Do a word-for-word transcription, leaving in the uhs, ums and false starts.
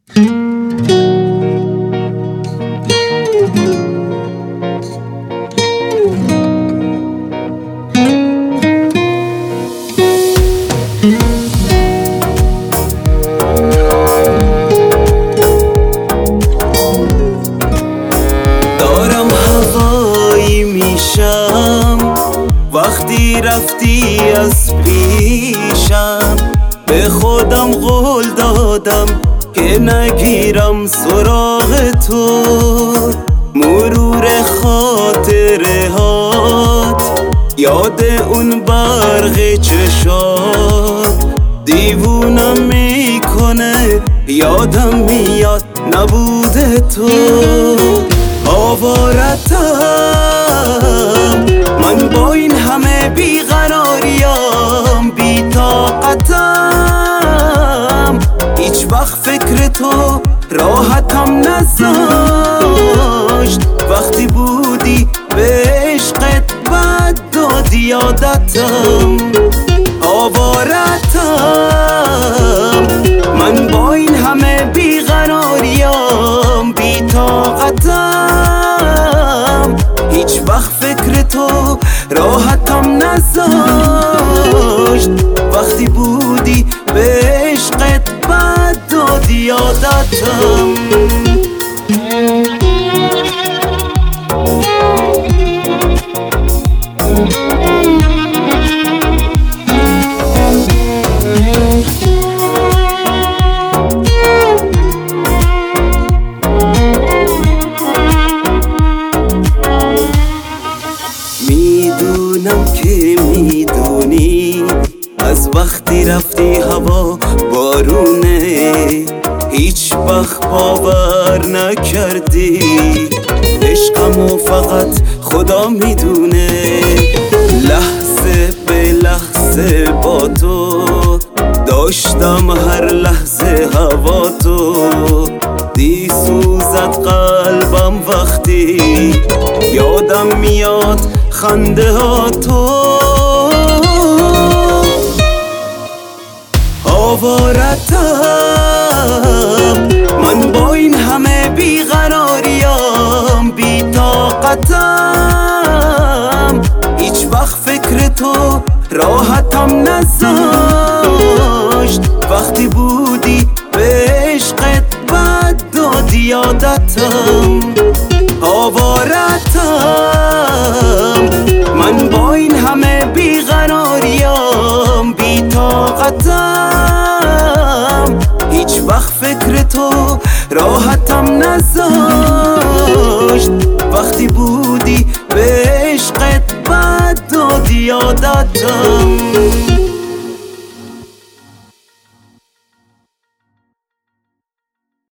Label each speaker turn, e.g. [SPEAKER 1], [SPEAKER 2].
[SPEAKER 1] دارم هوایی میشم وقتی رفتی از پیشم، به خودم قول دادم که نگیرم سراغ تو. مرور خاطره هات، یاد اون برق چشات دیوونم میکنه، یادم میاد نبوده تو. آوارتم من با این همه بیقراریم، بی طاقتم هیچ وقت فکر تو راحتم نذاشت. وقتی بودی به عشقت بد دادی یادتم. آوارتم من با این همه بیقراریم، بی طاقتم هیچ وقت فکر تو راحتم نذاشت. وقتی بودی به عشقت بد دادی یادتم. میدونم که میدونی از وقتی رفتی هوا بارونه، هیچ وقت باور نکردی عشقمو فقط خدا میدونه. لحظه به لحظه با تو داشتم هر لحظه هوا تو. دی سوزد قلبم وقتی یادم میاد خنده ها تو. آوارتم من با این همه بیقراریم، بی طاقتم هیچ وقت فکر تو راحتم نذاشت. وقتی بودی به عشقت بد دادی یادتم. آوارتم من با این همه بیقراریم، بی طاقتم هیچ وقت فکر تو راحتم نذاشت. وقتی بودی به عشقت بد دادی یادتم.